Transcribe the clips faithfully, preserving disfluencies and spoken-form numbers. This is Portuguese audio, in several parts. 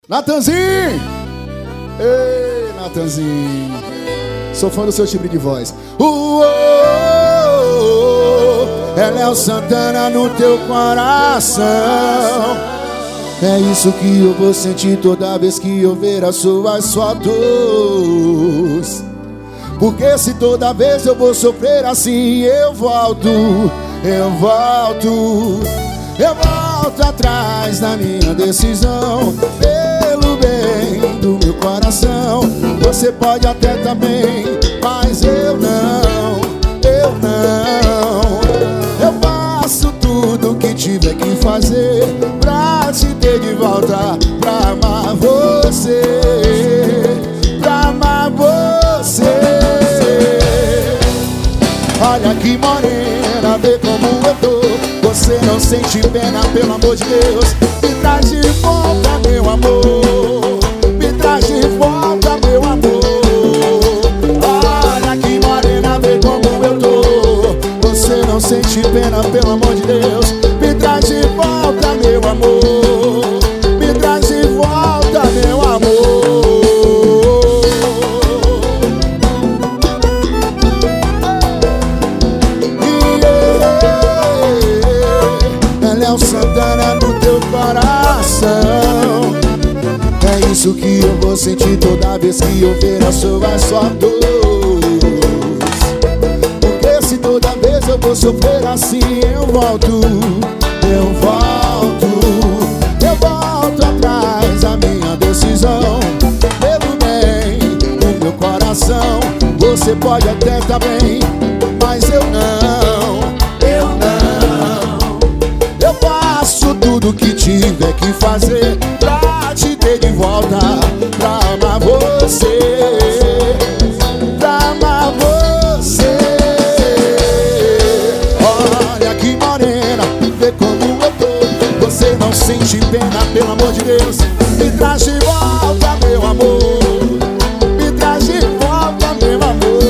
Natanzinho! Ei, Natanzinho! Sou fã do seu timbre de voz. Uou, é Léo Santana no teu coração. É isso que eu vou sentir toda vez que eu ver as suas fotos. Porque se toda vez eu vou sofrer assim, eu volto, eu volto, eu volto atrás da minha decisão. Pelo bem do meu coração. Você pode até também, mas eu não, eu não. Eu faço tudo que tiver que fazer pra te ter de volta, pra amar você, pra amar você. Olha que morena, vê como eu tô. Você não sente pena, pelo amor de Deus. Me traz de volta, meu amor. Me traz de volta, meu amor. Olha que morena, vê como eu tô. Você não sente pena, pelo amor de Deus. Me traz de volta, meu amor. Me traz de volta, meu amor. Léo Santana no teu coração. É isso que eu vou sentir toda vez que eu ver as suas fotos. Porque se toda vez eu vou sofrer assim, eu volto, eu volto, eu volto atrás da minha decisão. Pelo bem do meu coração. Você pode até tá bem, mas eu não, eu não. Eu faço tudo que tiver que fazer pra te ter de volta, pra amar você, pra amar você. Olha que morena, vê como eu tô. Você não sente pena, pelo amor de Deus. Me traz de volta, meu amor. Me traz de volta, meu amor.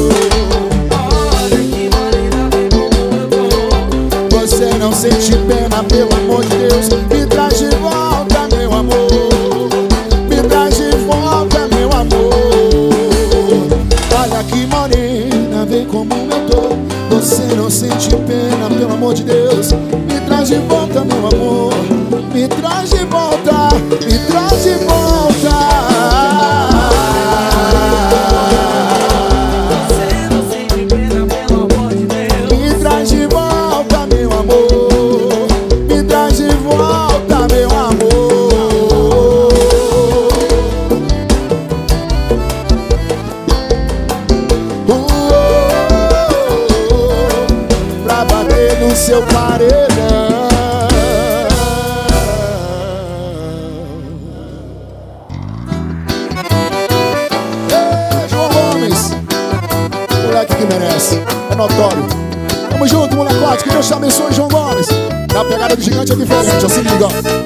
Você não sente pena, pelo amor de Deus. Me traz de volta, meu amor. Me traz de volta, meu amor. Olha que morena, vem como eu tô. Você não sente pena, pelo amor de Deus. Me traz de volta, meu amor. Me traz de volta, me traz de volta. Seu paredão. Ei, João Gomes, moleque que merece, é notório. Tamo junto, molecote, que Deus te abençoe, João Gomes. Na pegada do gigante é diferente, ó, se liga.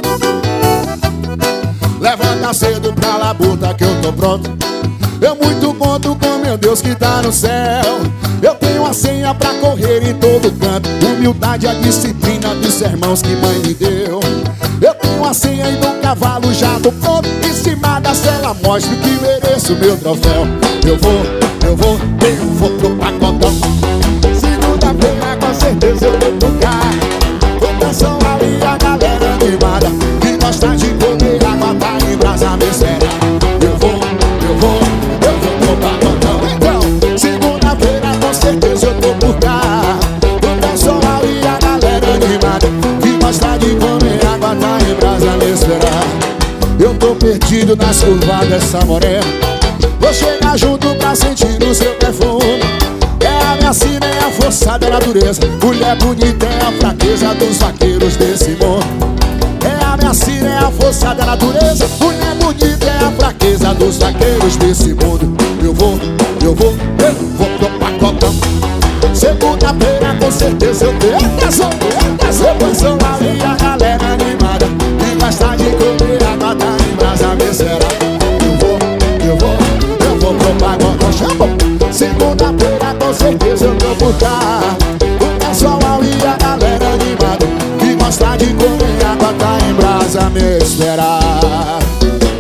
Levanta cedo pra labuta que eu tô pronto. Eu muito conto com meu Deus que tá no céu. Eu tenho a senha pra correr em todo canto. Humildade, a disciplina dos sermãos que mãe me deu. Eu tenho a senha e no cavalo já tô pronto. Em cima da cela mostro que mereço meu troféu. Eu vou, eu vou, eu vou pro pacotão. Segunda-feira com certeza eu vou tocar. O canção ali, a galera animada que gosta de comer água, tá em brasa, me espera. Eu vou, eu vou, eu vou pro pacotão. Então, segunda-feira com certeza eu tô por cá. O pessoal e a galera animada que gosta de comer água, tá em brasa, me esperar. Eu tô perdido nas curvas dessa morena. Vou chegar junto pra sentir o seu perfume. É a minha sina, é a força da natureza. Mulher bonita é a fraqueza dos vaqueiros desse mundo. É a minha sina, é a força da natureza. Mulher bonita é a fraqueza dos vaqueiros desse mundo. Eu vou, eu vou, eu vou pro pacotão. Segunda-feira com certeza eu tenho atenção, atenção. Posição ali, a galera animada que gosta de comer água, tá em brasa, me será. Eu vou, eu vou, eu vou pro pacotão. Chamou. Segunda-feira com certeza eu tô por cá. O pessoal ali, a galera animada que gosta de comer água, tá em brasa, me esperar.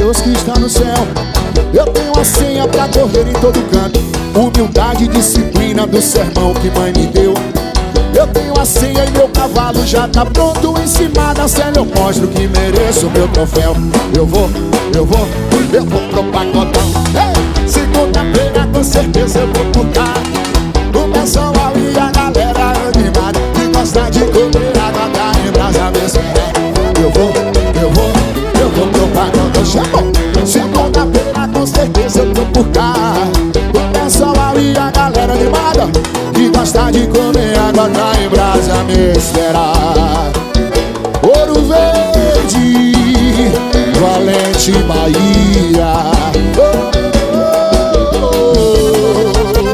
Deus que está no céu. Eu tenho a senha pra correr em todo canto. Humildade e disciplina do sermão que mãe me deu. Eu tenho a senha e meu cavalo já tá pronto. Em cima da cela eu mostro que mereço o meu troféu. Eu vou, eu vou, eu vou pro pacotão. Hey! Segunda-feira com certeza eu vou por cá. O pessoal e a galera animada que gosta de comer água da embrasa mesmo. Eu vou, eu vou, eu vou pro pacotão. Chamou! Segunda-feira com certeza eu tô por cá. O pessoal e a galera animada que gosta de comer água da embrasa me esperar. Ouro Verde, Valente, Bahia. Oh, oh,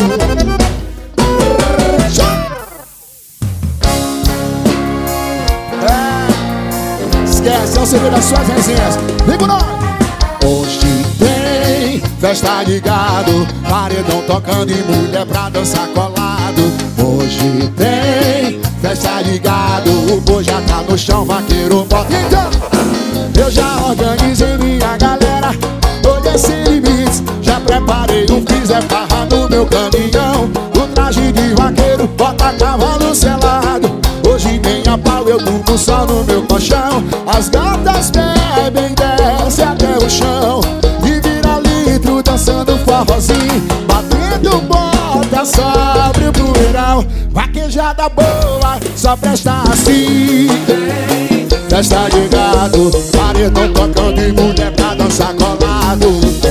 oh. É, esquece, é o segredo das suas resenhas. Vem com nós! Hoje tem festa de gado, paredão tocando e mulher pra dançar colado. Hoje tem festa de gado, o boi já tá no chão, vaqueiro bota. Então, eu já organizei minha galera, hoje é sem limites. Já preparei um freezer, farra no meu caminhão. O traje de vaqueiro, bota cavalo selado. Hoje nem a pau, eu durmo só no meu colchão. As gatas bebem, desce até o chão e vira litro dançando forrozinho, batendo bota sobre o poeirão. Vaquejada boa, só presta assim. Festa de gado, paredão tocando e mulher pra dançar colado.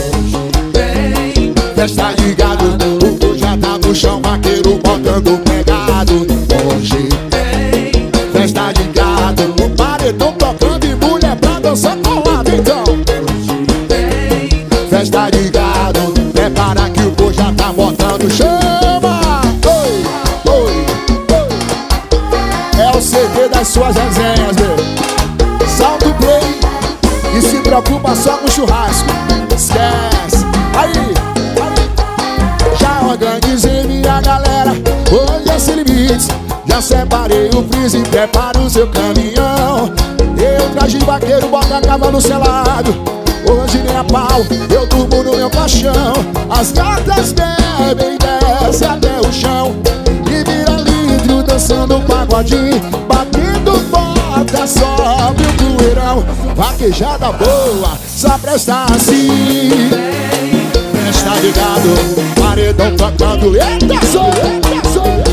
Festa de gado, o boi já tá no chão, vaqueiro botando pegado. Hoje tem festa de gado, o paredão tocando e mulher pra dançar colado. Então, festa de gado, prepara que o boi já tá botando. Chama! Oi, oi, oi. É o C D das suas resenhas, meu. Salta o play e se preocupa só com churrasco. Esquece. Aí, aí. Já organizei minha galera, hoje é sem limites. Já separei o freezer e preparo o seu caminhão. Eu traje vaqueiro, bota cavalo selado. Hoje nem a pau, eu durmo no meu colchão. As gatas bebem, desce até o chão e vira litro dançando um pagodinho, batendo bota sobe o poeirão. Vaquejada boa, só presta assim. Festa de gado, paredão tocando. Eita, sou, eita, sou.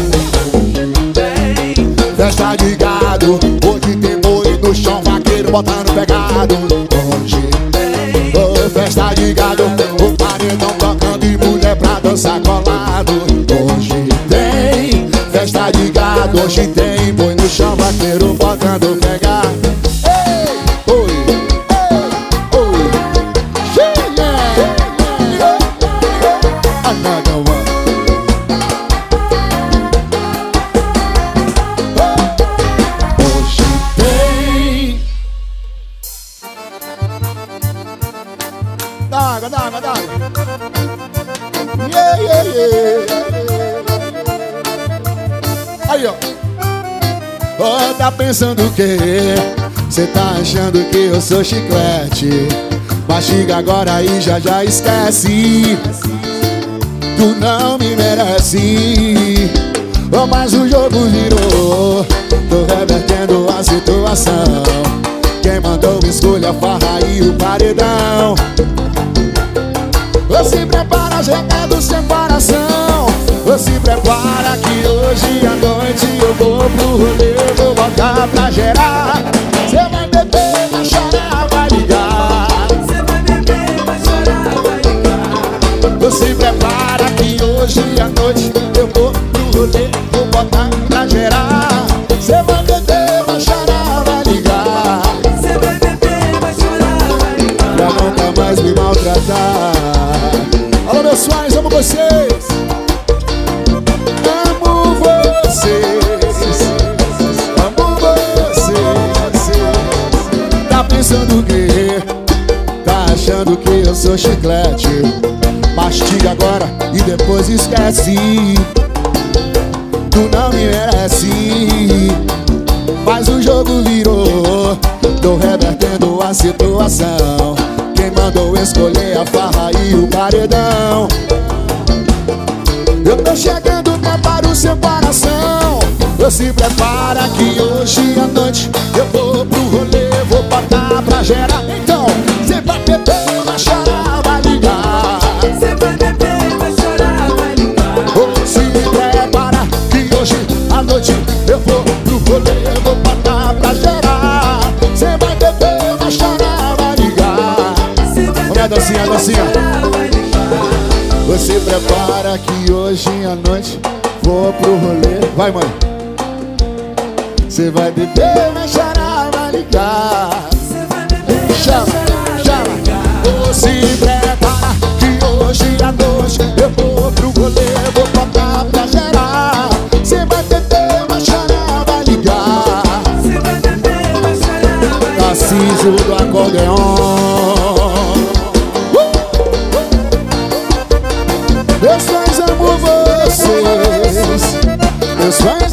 Festa de gado, hoje tem boi no chão, vaqueiro botando pegado. Hoje oh, festa de gado, o paredão tocando e mulher pra dançar colado. Hoje tem festa de gado, hoje tem boi no chão, vaqueiro botando pegar. Ei, oi, ei, oi, yeah, another one. Hoje tem. Dá água, dá água, dá água. Yeah, yeah, yeah. Aí, ó. Oh, tá pensando o quê? Cê tá achando que eu sou chiclete? Mastiga agora e já já esquece. Tu não me merece. Oh, mas o jogo virou, tô revertendo a situação. Quem mandou escolha a farra e o paredão. Ou se prepara, já é do seu coração. Ou se prepara que hoje à noite eu vou pro rolê, vou botar pra gerar. Cê vai beber, vai chorar, vai ligar. Cê vai beber, vai chorar, vai ligar. Ou se prepara que hoje à noite eu vou pro rolê, vou botar pra gerar. Cê vai beber, vai chorar, vai ligar. Cê vai beber, vai chorar, vai ligar. Pra nunca mais me maltratar. Alô, meus pais, amo vocês. Amo vocês. Amo vocês. Tá pensando o quê? Tá achando que eu sou chiclete? Mastiga agora e depois esquece. Tu não me merece. Mas o jogo virou, tô revertendo a situação. Quem Quem mandou escolher a farra e o paredão? Eu tô chegando para o seu coração. Eu se prepara que hoje à noite eu vou pro rolê, vou botar pra gerar. Então, cê vai beber, vai chorar, vai ligar. Cê vai beber, vai chorar, vai ligar. Oh, se prepara que hoje à noite eu vou pro rolê, vou botar pra gerar. Cê vai beber, vai chorar, vai ligar. Cê vai Vamos lá, dancinha, beber, vai dancinha. chorar, vai ligar. Você prepara que hoje à noite vou pro rolê. Vai, mãe. Você vai beber, vai chorar, vai ligar. Cê vai beber, vai Chama, chorar, vai chama. ligar. Você prepara que hoje à noite eu vou pro rolê, vou botar pra gerar. Você vai beber, vai chorar, vai ligar. Cê vai beber, vai chorar, vai ligar. Tarcísio do acordeon. Meus fãs amam vocês. Meus fãs